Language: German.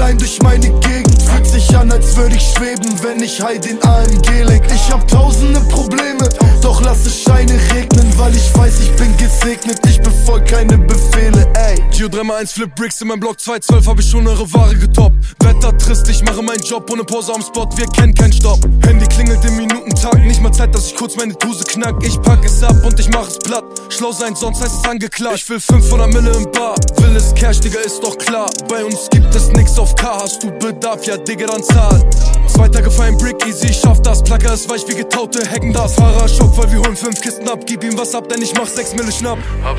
allein durch meine Gegend. Fühlt sich an, als würde ich schweben, wenn ich high den AMG lenk. Ich hab tausende Probleme, doch lasse Scheine regnen, weil ich weiß, ich bin gesegnet. Ich befolg keine Befehle, ey. Gio 3x1 Flip Bricks in meinem Block 212 hab ich schon eure Ware getoppt. Wetter trist, ich mache meinen Job ohne Pause am Spot, wir kennen keinen Stopp. Handy klingelt im Minutentakt, nicht mal Zeit, dass ich kurz meine Dose knack. Ich pack es ab und ich mach es platt. Schlau sein, sonst heißt es angeklagt. Ich will 500 Mille im Bar, will es Cash, Digga, ist doch klar. Bei uns gibt es nix auf K, hast du Bedarf, ja Digga, dann zahl. 2 Tage fein Brick, easy, ich schaff das. Placker ist weich wie getaute Hecken, das Fahrer Schock, weil wir holen 5 Kisten ab. Gib ihm was ab, denn ich mach 6 Mille Schnapp.